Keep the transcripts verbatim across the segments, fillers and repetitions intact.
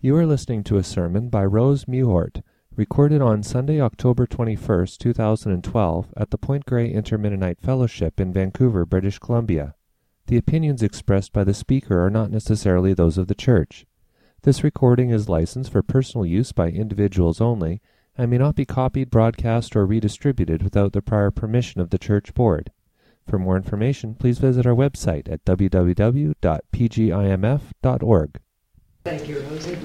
You are listening to a sermon by Rose Mewhort, recorded on Sunday, October twenty-first, two thousand twelve, at the Point Grey Intermennonite Fellowship in Vancouver, British Columbia. The opinions expressed by the speaker are not necessarily those of the church. This recording is licensed for personal use by individuals only and may not be copied, broadcast, or redistributed without the prior permission of the church board. For more information, please visit our website at w w w dot p g i m f dot org. Thank you, Rosie.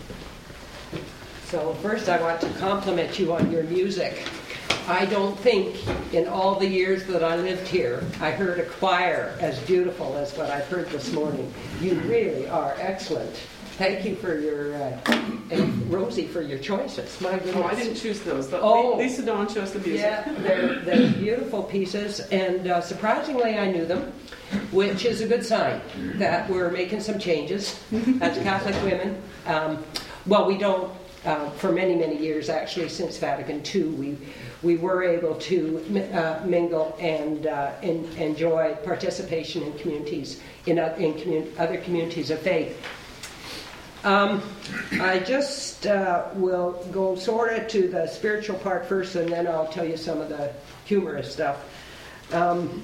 So first I want to compliment you on your music. I don't think in all the years that I lived here, I heard a choir as beautiful as what I've heard this morning. You really are excellent. Thank you for your, uh, and Rosie, for your choices. My goodness. Oh, I didn't choose those. The, oh, Lisa Dawn chose the music. Yeah, they're, they're beautiful pieces, and uh, surprisingly I knew them, which is a good sign that we're making some changes as Catholic women. Um, well, we don't, uh, for many, many years, actually, since Vatican Two, we we were able to uh, mingle and uh, in, enjoy participation in communities, in, uh, in commun- other communities of faith. Um, I just uh, will go sort of to the spiritual part first, and then I'll tell you some of the humorous stuff. Um,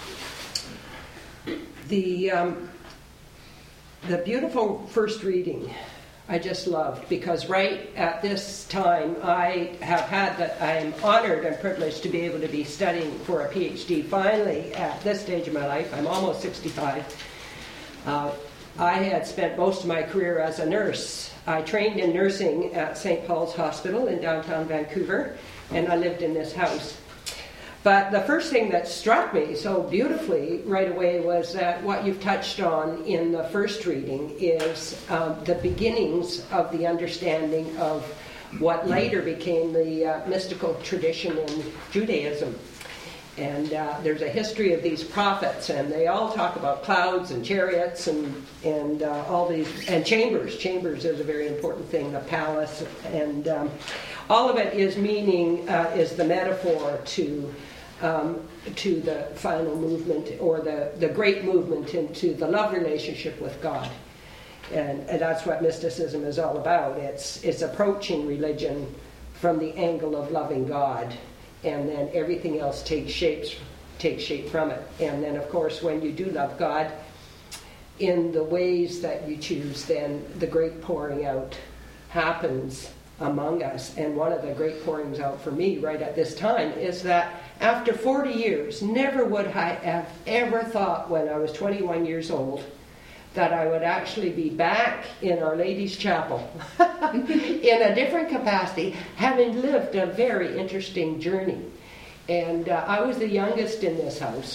the um, the beautiful first reading I just loved, because right at this time I have had that I am honored and privileged to be able to be studying for a P H D. Finally, at this stage of my life, I'm almost sixty-five. Uh, I had spent most of my career as a nurse. I trained in nursing at Saint Paul's Hospital in downtown Vancouver, and I lived in this house. But the first thing that struck me so beautifully right away was that what you've touched on in the first reading is um, the beginnings of the understanding of what later became the uh, mystical tradition in Judaism. And uh, there's a history of these prophets, and they all talk about clouds and chariots and and uh, all these, and chambers. Chambers is a very important thing, the palace, and um, all of it is meaning, uh, is the metaphor to um, to the final movement, or the, the great movement into the love relationship with God. And, and that's what mysticism is all about. It's it's approaching religion from the angle of loving God. And then everything else takes shapes, takes shape from it. And then, of course, when you do love God in the ways that you choose, then the great pouring out happens among us. And one of the great pourings out for me right at this time is that after forty years, never would I have ever thought when I was twenty-one years old that I would actually be back in Our Lady's Chapel in a different capacity, having lived a very interesting journey. And uh, I was the youngest in this house.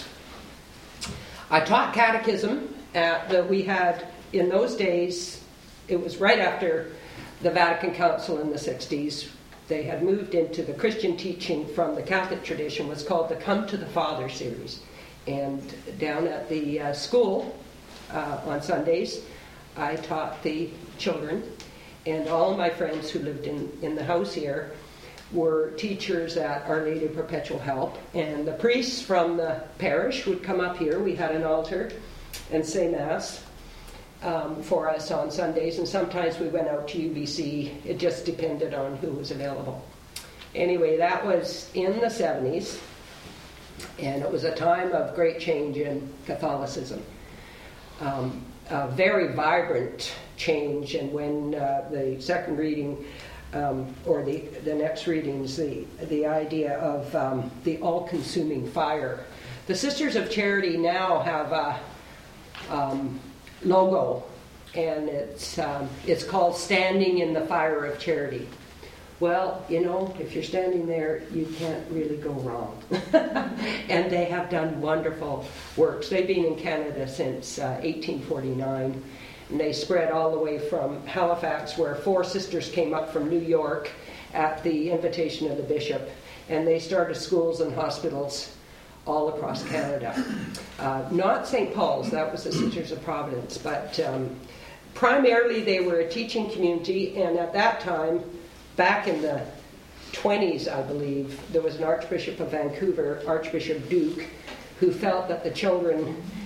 I taught catechism at the, we had, in those days, it was right after the Vatican Council in the sixties. They had moved into the Christian teaching from the Catholic tradition, was called the Come to the Father series. And down at the uh, school, Uh, on Sundays, I taught the children, and all of my friends who lived in, in the house here were teachers at Our Lady of Perpetual Help, and the priests from the parish would come up here. We had an altar and say Mass um, for us on Sundays, and sometimes we went out to U B C. It just depended on who was available. Anyway, that was in the seventies, and it was a time of great change in Catholicism. Um, a very vibrant change, and when uh, the second reading, um, or the, the next readings, the, the idea of um, the all-consuming fire. The Sisters of Charity now have a um, logo, and it's, um, it's called Standing in the Fire of Charity. Well, you know, if you're standing there, you can't really go wrong. And they have done wonderful works. They've been in Canada since uh, eighteen forty-nine, and they spread all the way from Halifax, where four sisters came up from New York at the invitation of the bishop, and they started schools and hospitals all across Canada. Uh, not Saint Paul's, that was the Sisters of Providence, but um, primarily they were a teaching community, and at that time, back in the twenties, I believe, there was an Archbishop of Vancouver, Archbishop Duke, who felt that the children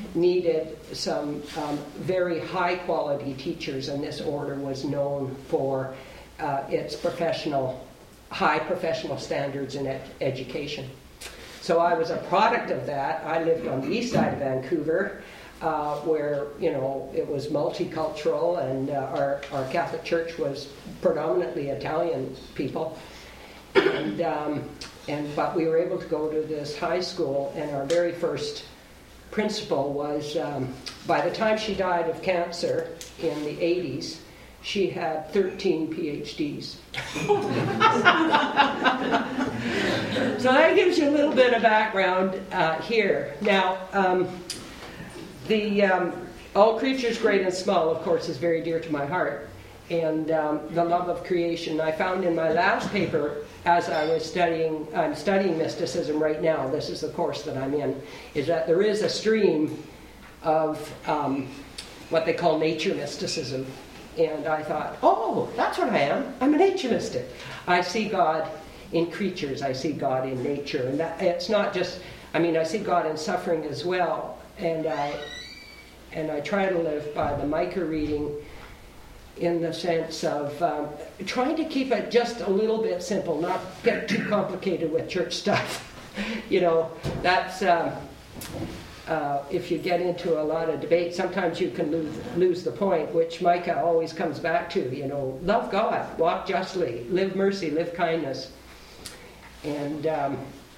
needed some um, very high-quality teachers, and this order was known for uh, its professional, high professional standards in ed- education. So I was a product of that. I lived on the east side of Vancouver, uh, where, you know, it was multicultural, and uh, our, our Catholic Church was predominantly Italian people. And, um, and but we were able to go to this high school, and our very first principal was, um, by the time she died of cancer in the eighties, she had thirteen P H Ds. So that gives you a little bit of background uh, here. Now, um, the um, All Creatures Great and Small, of course, is very dear to my heart. And um, the love of creation. I found in my last paper, as I was studying, I'm studying mysticism right now, this is the course that I'm in, is that there is a stream of um, what they call nature mysticism. And I thought, oh, that's what I am. I'm a nature mystic. I see God in creatures. I see God in nature. And that, it's not just, I mean, I see God in suffering as well. And I, and I try to live by the Micah reading in the sense of um, trying to keep it just a little bit simple, not get too complicated with church stuff. You know, that's... Um, Uh, if you get into a lot of debate, sometimes you can lose, lose the point, which Micah always comes back to, you know, love God, walk justly, live mercy, live kindness. And um,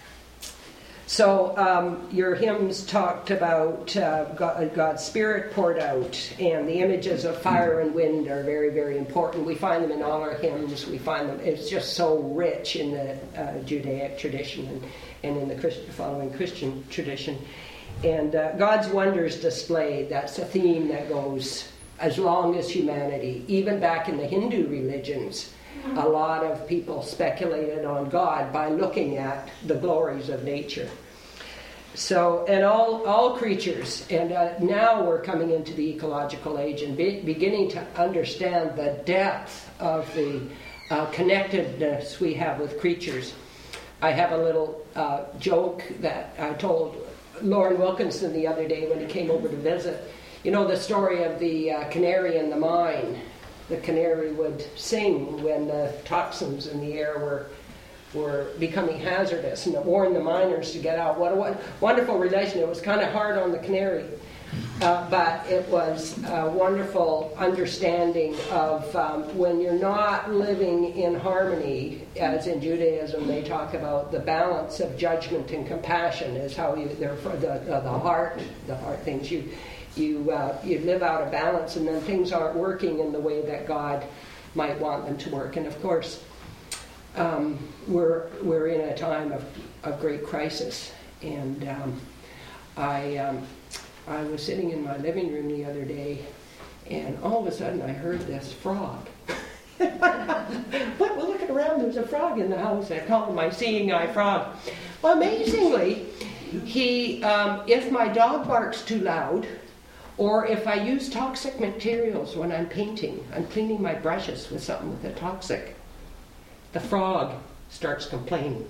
so um, your hymns talked about uh, God, God's Spirit poured out, and the images of fire and wind are very, very important. We find them in all our hymns. We find them, it's just so rich in the uh, Judaic tradition and, and in the Christ, following Christian tradition. And uh, God's wonders displayed, that's a theme that goes as long as humanity. Even back in the Hindu religions, a lot of people speculated on God by looking at the glories of nature. So, and all, all creatures, and uh, now we're coming into the ecological age and be, beginning to understand the depth of the uh, connectedness we have with creatures. I have a little uh, joke that I told Lauren Wilkinson the other day when he came over to visit. You know the story of the uh, canary in the mine. The canary would sing when the toxins in the air were were becoming hazardous, and it warned the miners to get out. What a what, wonderful relation. It was kind of hard on the canary, uh, but it was a wonderful understanding of um, when you're not living in harmony, as in Judaism they talk about the balance of judgment and compassion is how you, therefore the, the, the heart, the heart things, you you uh, you live out of balance, and then things aren't working in the way that God might want them to work. And of course, Um, we're we're in a time of, of great crisis, and um, I um, I was sitting in my living room the other day, and all of a sudden I heard this frog. But we're looking around, there's a frog in the house. I call him my seeing eye frog. Well, amazingly, he um, if my dog barks too loud, or if I use toxic materials when I'm painting, I'm cleaning my brushes with something with a toxic, the frog starts complaining.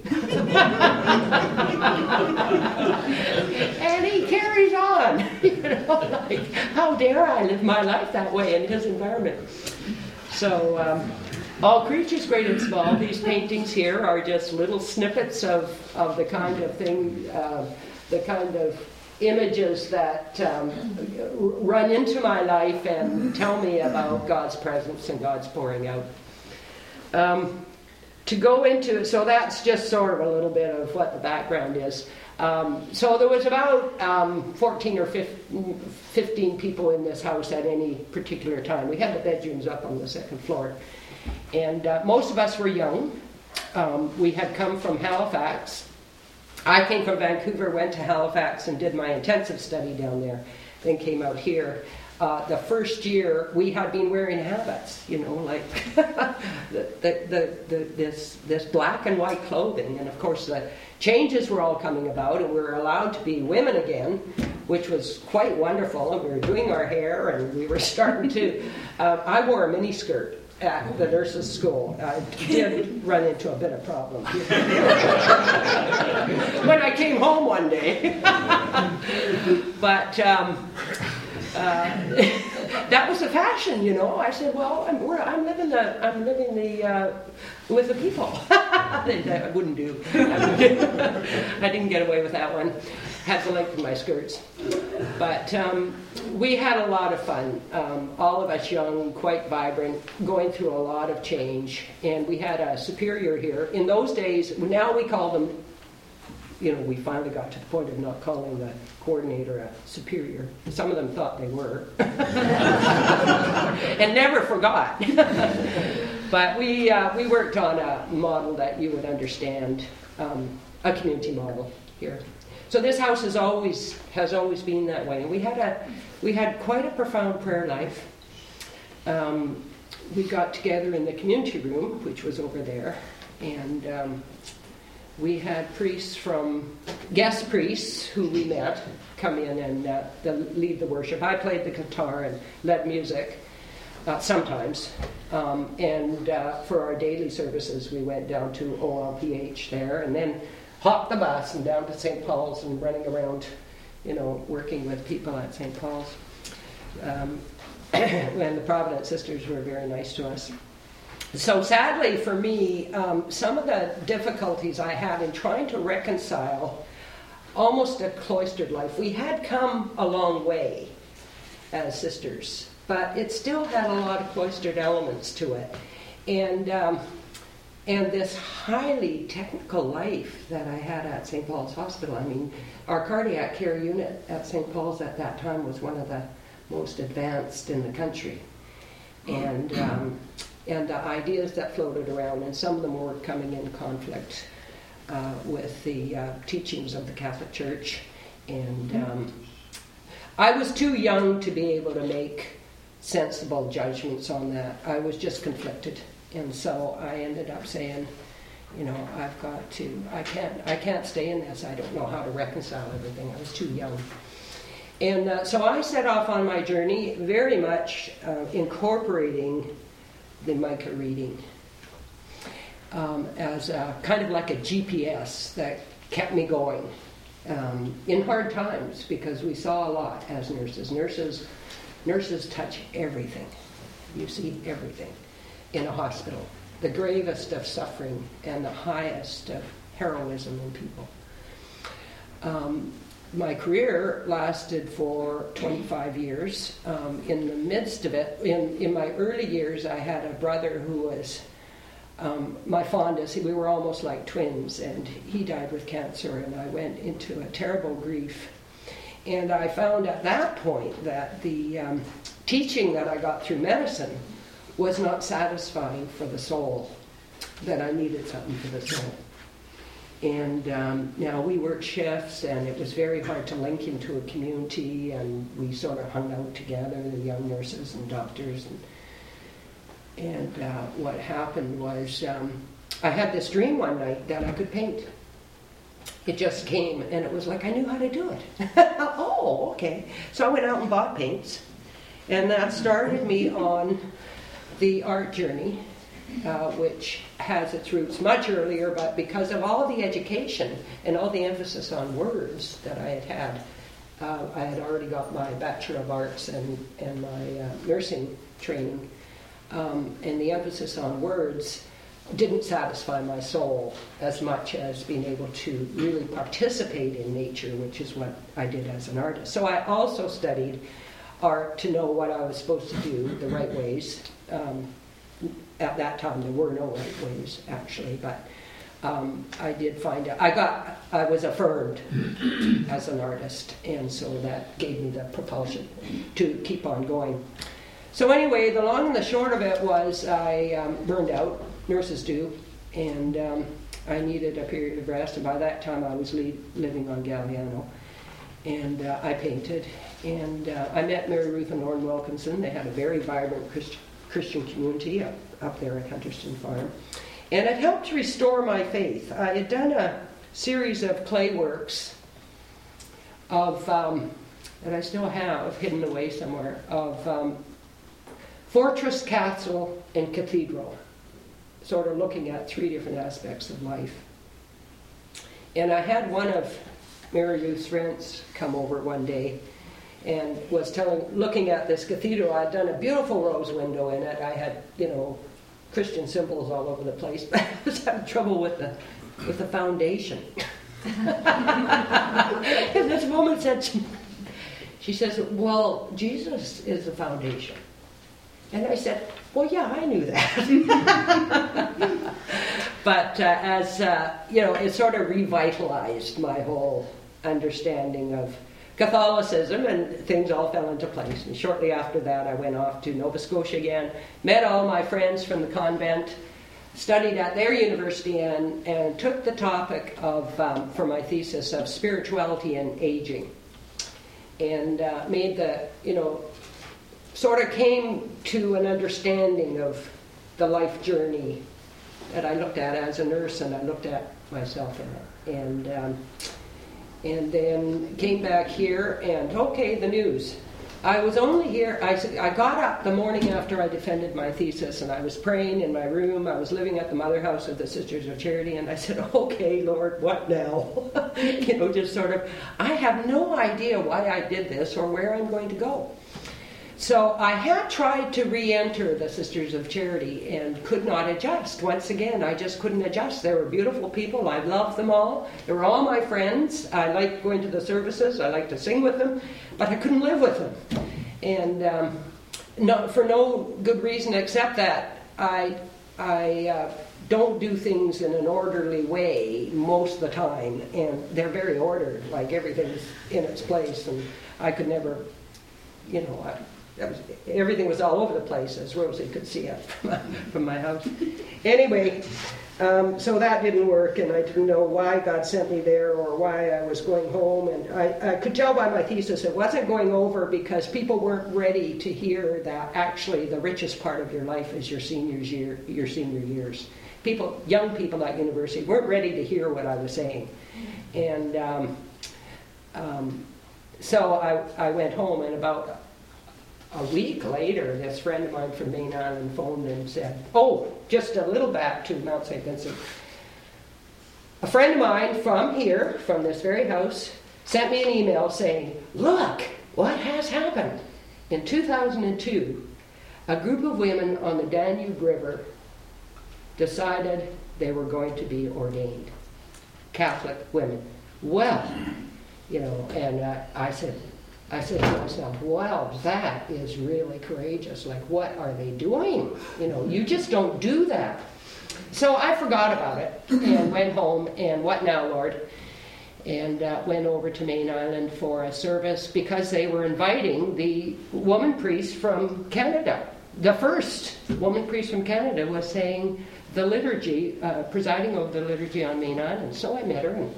And he carries on. You know, like, how dare I live my life that way in his environment? So, um, all creatures, great and small, these paintings here are just little snippets of, of the kind of thing, uh, the kind of images that um, run into my life and tell me about God's presence and God's pouring out. Um, To go into it, so that's just sort of a little bit of what the background is. Um, so there was about um, fourteen or fifteen people in this house at any particular time. We had the bedrooms up on the second floor. And uh, most of us were young. Um, we had come from Halifax. I came from Vancouver, went to Halifax and did my intensive study down there, then came out here. Uh, the first year, we had been wearing habits, you know, like the, the, the, the, this this black and white clothing. And of course, the changes were all coming about, and we were allowed to be women again, which was quite wonderful. And we were doing our hair, and we were starting to. Uh, I wore a mini skirt, at the nurses' school. I did run into a bit of problem when I came home one day. But um, uh, that was the fashion, you know. I said, "Well, I'm, we're, I'm living the, I'm living the uh, with the people." That wouldn't do. I didn't get away with that one. Had to lengthen my skirts. But um, we had a lot of fun. Um, all of us young, quite vibrant, going through a lot of change. And we had a superior here. In those days, now we call them, you know, we finally got to the point of not calling the coordinator a superior. Some of them thought they were. And never forgot. But we, uh, we worked on a model that you would understand, um, a community model here. So this house has always has always been that way, and we had a we had quite a profound prayer life. Um, we got together in the community room, which was over there, and um, we had priests from guest priests who we met come in and uh, the, lead the worship. I played the guitar and led music uh, sometimes, um, and uh, for our daily services, we went down to O L P H there, and then hopped the bus and down to Saint Paul's and running around, you know, working with people at Saint Paul's. Um, and the Providence sisters were very nice to us. So sadly for me, um, some of the difficulties I had in trying to reconcile almost a cloistered life. We had come a long way as sisters, but it still had a lot of cloistered elements to it. And um, And this highly technical life that I had at Saint Paul's Hospital. I mean, our cardiac care unit at Saint Paul's at that time was one of the most advanced in the country. And um, and the ideas that floated around, and some of them were coming in conflict uh, with the uh, teachings of the Catholic Church. And um, I was too young to be able to make sensible judgments on that. I was just conflicted. And so I ended up saying, you know, I've got to, I can't, I can't stay in this. I don't know how to reconcile everything. I was too young. And uh, so I set off on my journey, very much uh, incorporating the Micah reading um, as a, kind of like a G P S that kept me going um, in hard times, because we saw a lot as nurses. Nurses, nurses touch everything. You see everything in a hospital, the gravest of suffering and the highest of heroism in people. Um, my career lasted for twenty-five years. Um, in the midst of it, in, in my early years, I had a brother who was um, my fondest. We were almost like twins, and he died with cancer, and I went into a terrible grief. And I found at that point that the um, teaching that I got through medicine was not satisfying for the soul, that I needed something for the soul. And um, now we worked shifts, and it was very hard to link into a community, and we sort of hung out together, the young nurses and doctors. And, and uh, what happened was um, I had this dream one night that I could paint. It just came, and it was like I knew how to do it. Oh, okay. So I went out and bought paints, and that started me on the art journey, uh, which has its roots much earlier, but because of all the education and all the emphasis on words that I had had, uh, I had already got my Bachelor of Arts and, and my uh, nursing training, um, and the emphasis on words didn't satisfy my soul as much as being able to really participate in nature, which is what I did as an artist. So I also studied art to know what I was supposed to do, the right ways. Um, at that time, there were no right ways, actually, but um, I did find out. I got, I was affirmed as an artist, and so that gave me the propulsion to keep on going. So anyway, the long and the short of it was I um, burned out. Nurses do, and um, I needed a period of rest, and by that time I was lead, living on Galliano, and uh, I painted, and uh, I met Mary Ruth and Lauren Wilkinson. They had a very vibrant Christ- Christian community up, up there at Hunterston Farm, and it helped restore my faith. I had done a series of clay works of, um, that I still have hidden away somewhere, of um, fortress, castle, and cathedral, sort of looking at three different aspects of life. And I had one of Mary Ruth's friends come over one day and was telling, looking at this cathedral. I had done a beautiful rose window in it. I had, you know, Christian symbols all over the place, but I was having trouble with the with the foundation. And this woman said, she says, well, Jesus is the foundation. And I said, well, yeah, I knew that. But uh, as, uh, you know, it sort of revitalized my whole understanding of Catholicism, and things all fell into place. And shortly after that, I went off to Nova Scotia again, met all my friends from the convent, studied at their university, and, and took the topic of, um, for my thesis, of spirituality and aging. And uh, made the, you know, sort of came to an understanding of the life journey that I looked at as a nurse, and I looked at myself in it. And, um, and then came back here, and okay, the news. I was only here, I, I got up the morning after I defended my thesis, and I was praying in my room. I was living at the Mother House of the Sisters of Charity, and I said, okay, Lord, what now? You know, just sort of, I have no idea why I did this or where I'm going to go. So I had tried to re-enter the Sisters of Charity and could not adjust. Once again, I just couldn't adjust. They were beautiful people. I loved them all. They were all my friends. I liked going to the services. I liked to sing with them, but I couldn't live with them. And um, no, for no good reason except that I, I uh, don't do things in an orderly way most of the time. And they're very ordered, like everything's in its place. And I could never, you know... I, That was, everything was all over the place, as Rosie could see it from my, from my house. Anyway, um, so that didn't work, and I didn't know why God sent me there or why I was going home. And I, I could tell by my thesis it wasn't going over because people weren't ready to hear that actually the richest part of your life is your seniors year, your senior years. People, young people at university weren't ready to hear what I was saying, and um, um, so I, I went home, and about a week later, this friend of mine from Main Island phoned and said, oh, just a little back to Mount Saint Vincent. A friend of mine from here, from this very house, sent me an email saying, look, what has happened? In two thousand two, a group of women on the Danube River decided they were going to be ordained. Catholic women. Well, you know, and uh, I said, I said to myself, wow, that is really courageous. Like, what are they doing? You know, you just don't do that. So I forgot about it and went home, and what now, Lord? And uh, went over to Main Island for a service because they were inviting the woman priest from Canada. The first woman priest from Canada was saying the liturgy, uh, presiding over the liturgy on Main Island. So I met her, and,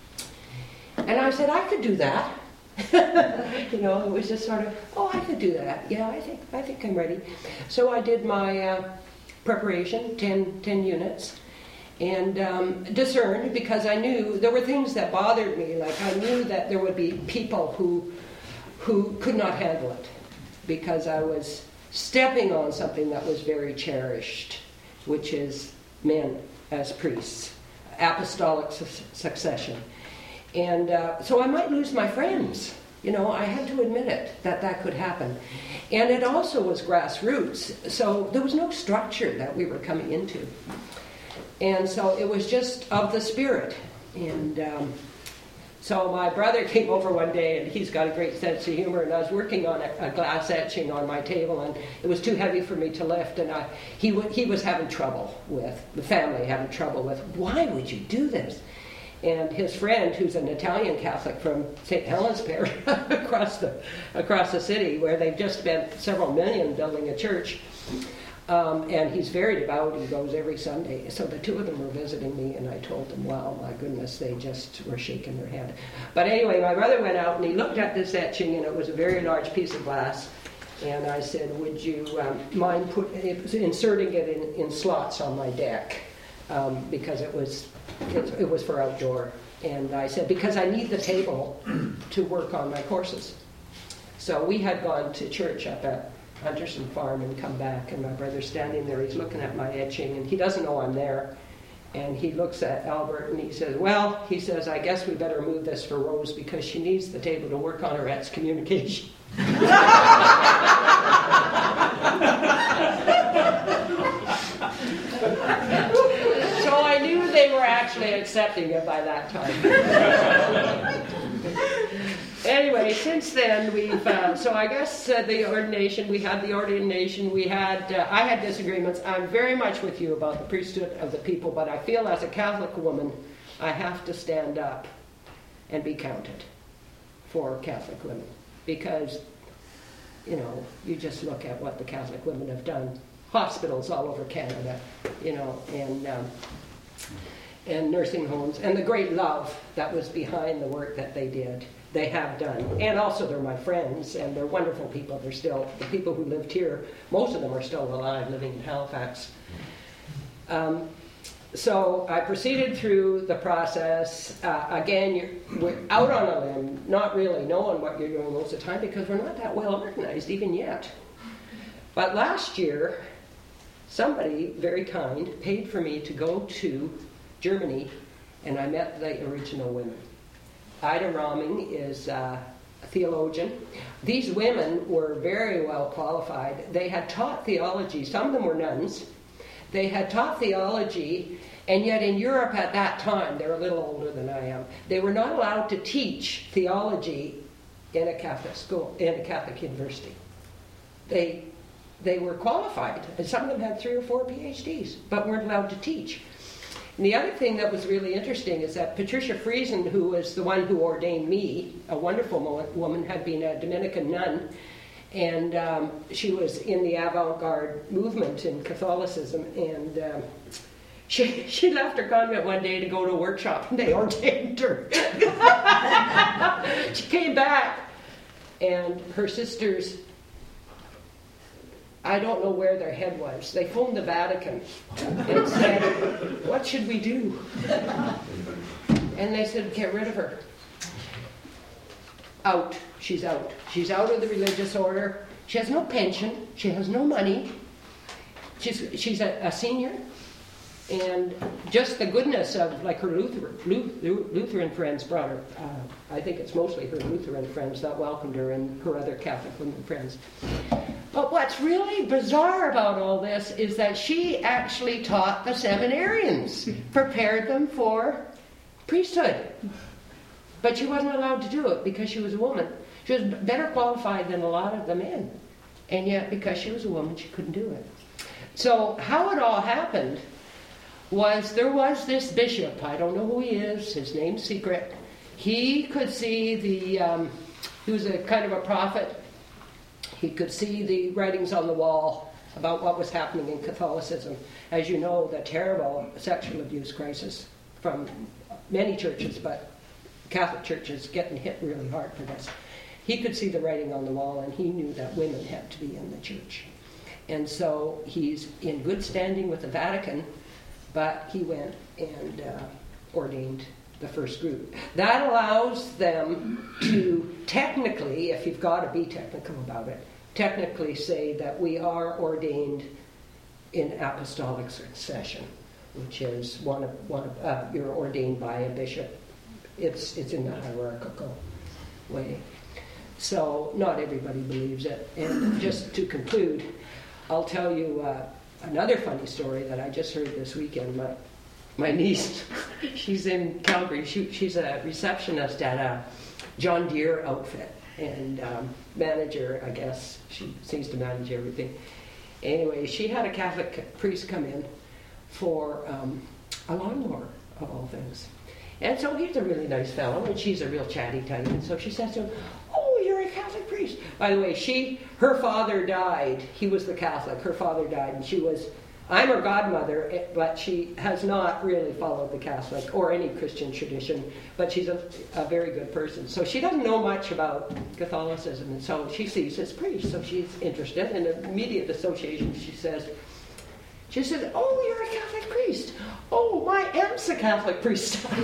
and I said, I could do that. You know, it was just sort of, oh, I could do that. Yeah, I think I think I'm ready. So I did my uh, preparation, ten, ten units, and um, discerned, because I knew there were things that bothered me. Like I knew that there would be people who who could not handle it, because I was stepping on something that was very cherished, which is men as priests, apostolic su- succession. And uh, so I might lose my friends. You know, I had to admit it, that that could happen. And it also was grassroots, so there was no structure that we were coming into. And so it was just of the Spirit. And um, so my brother came over one day, and he's got a great sense of humor, and I was working on a, a glass etching on my table, and it was too heavy for me to lift, and I, he, w- he was having trouble with, the family having trouble with, why would you do this? And his friend, who's an Italian Catholic from Saint Helens Parish, across the across the city, where they've just spent several million building a church, um, and he's very devout. He goes every Sunday. So the two of them were visiting me, and I told them, "Wow, my goodness," they just were shaking their head. But anyway, my brother went out and he looked at this etching, and it was a very large piece of glass. And I said, "Would you um, mind put, inserting it in, in slots on my deck?" Um, because it was it, it was for outdoor. And I said, because I need the table to work on my courses. So we had gone to church up at Hunterson Farm and come back, and my brother's standing there. He's looking at my etching, and he doesn't know I'm there. And he looks at Albert and he says, well, he says, I guess we better move this for Rose because she needs the table to work on her excommunication. So I knew they were actually accepting it by that time. Anyway, since then we've, uh, so I guess uh, the ordination, we had the ordination, we had, uh, I had disagreements. I'm very much with you about the priesthood of the people, but I feel as a Catholic woman, I have to stand up and be counted for Catholic women. Because, you know, you just look at what the Catholic women have done. Hospitals all over Canada, you know, and um, and nursing homes, and the great love that was behind the work that they did. They have done. And also they're my friends, and they're wonderful people. They're still, the people who lived here, most of them are still alive, living in Halifax. Um, so I proceeded through the process. Uh, again, you're, we're out on a limb, not really knowing what you're doing most of the time, because we're not that well organized even yet. But last year, somebody very kind paid for me to go to Germany, and I met the original women. Ida Roming is uh, a theologian. These women were very well qualified. They had taught theology. Some of them were nuns. They had taught theology, and yet in Europe at that time, they're a little older than I am, they were not allowed to teach theology in a Catholic school, in a Catholic university. They, they were qualified, and some of them had three or four P H Ds, but weren't allowed to teach. And the other thing that was really interesting is that Patricia Friesen, who was the one who ordained me, a wonderful woman, had been a Dominican nun, and um, she was in the avant-garde movement in Catholicism, and um, she, she left her convent one day to go to a workshop, and they ordained her. She came back, and her sisters, I don't know where their head was. They phoned the Vatican and said, what should we do? And they said, get rid of her. Out. She's out. She's out of the religious order. She has no pension. She has no money. She's, she's a, a senior. And just the goodness of, like, her Lutheran, Lutheran friends brought her. Uh, I think it's mostly her Lutheran friends that welcomed her, and her other Catholic women friends. But what's really bizarre about all this is that she actually taught the seminarians, prepared them for priesthood. But she wasn't allowed to do it because she was a woman. She was better qualified than a lot of the men. And yet, because she was a woman, she couldn't do it. So how it all happened was there was this bishop. I don't know who he is. His name's secret. He could see the, um, he was a kind of a prophet. He could see the writings on the wall about what was happening in Catholicism. As you know, the terrible sexual abuse crisis from many churches, but Catholic churches getting hit really hard for this. He could see the writing on the wall, and he knew that women had to be in the church. And so he's in good standing with the Vatican, but he went and uh, ordained the first group. That allows them to technically, if you've got to be technical about it, technically say that we are ordained in apostolic succession, which is one of, one of uh, you're ordained by a bishop. It's it's in the hierarchical way. So not everybody believes it. And just to conclude, I'll tell you uh, another funny story that I just heard this weekend. My My niece, she's in Calgary. She, she's a receptionist at a John Deere outfit and um, manager, I guess. She seems to manage everything. Anyway, she had a Catholic priest come in for um, a lawnmower, of all things. And so he's a really nice fellow, and she's a real chatty type. And so she says to him, oh, you're a Catholic priest. By the way, she, her father died. He was the Catholic. Her father died, and she was... I'm her godmother, but she has not really followed the Catholic or any Christian tradition, but she's a, a very good person. So she doesn't know much about Catholicism, and so she sees this priest, so she's interested. And in immediate association, she says, she says, oh, you're a Catholic priest. Oh, my aunt's a Catholic priest. Out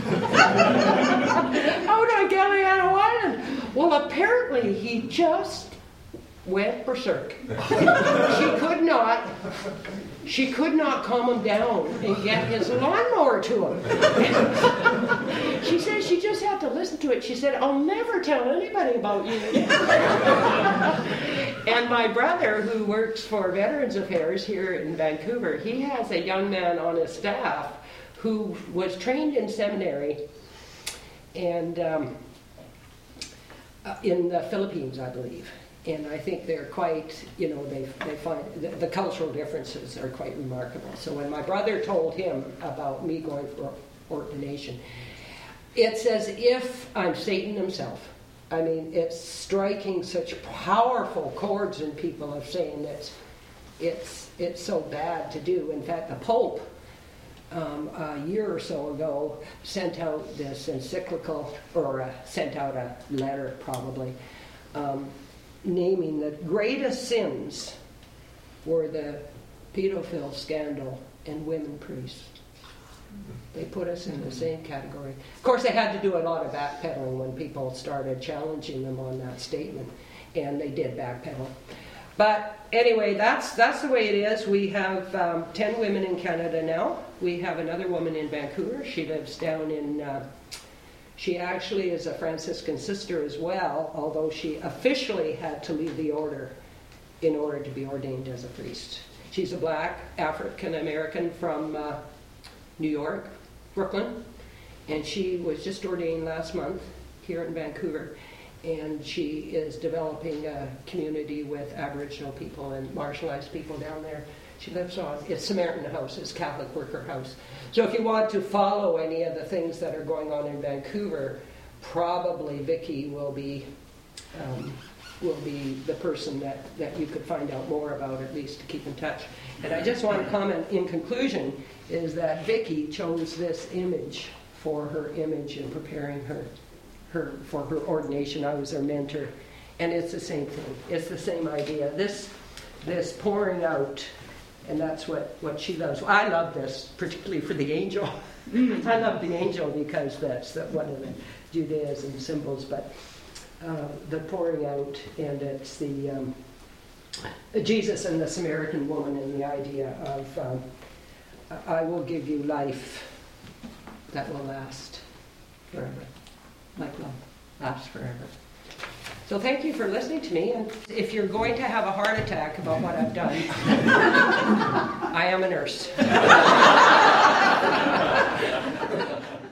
on Galiano Island. Well, apparently he just went berserk. She could not, she could not calm him down and get his lawnmower to him. She said she just had to listen to it. She said, I'll never tell anybody about you. And my brother, who works for Veterans Affairs here in Vancouver, he has a young man on his staff who was trained in seminary and um, in the Philippines, I believe. And I think they're quite, you know, they they find the, the cultural differences are quite remarkable. So when my brother told him about me going for ordination, it's as if I'm Satan himself. I mean, it's striking such powerful chords in people of saying that it's it's so bad to do. In fact, the Pope, um, a year or so ago, sent out this encyclical, or uh, sent out a letter probably, um, naming the greatest sins were the pedophile scandal and women priests. They put us in the same category. Of course, they had to do a lot of backpedaling when people started challenging them on that statement, and they did backpedal. But anyway, that's that's the way it is. We have um, ten women in Canada now. We have another woman in Vancouver. She lives down in... Uh, She actually is a Franciscan sister as well, although she officially had to leave the order in order to be ordained as a priest. She's a black African-American from uh, New York, Brooklyn, and she was just ordained last month here in Vancouver, and she is developing a community with Aboriginal people and marginalized people down there. She lives on, it's Samaritan House, it's Catholic Worker House. So if you want to follow any of the things that are going on in Vancouver, probably Vicki will be um, will be the person that, that you could find out more about, at least to keep in touch. And I just want to comment in conclusion is that Vicki chose this image for her image in preparing her her for her ordination. I was her mentor, and it's the same thing. It's the same idea. This this pouring out. And that's what, what she loves. I love this, particularly for the angel. I love the angel because that's the, one of the Judaism symbols. But uh, the pouring out, and it's the um, Jesus and the Samaritan woman, and the idea of um, I will give you life that will last forever, like love lasts forever. So thank you for listening to me, and if you're going to have a heart attack about what I've done, I am a nurse.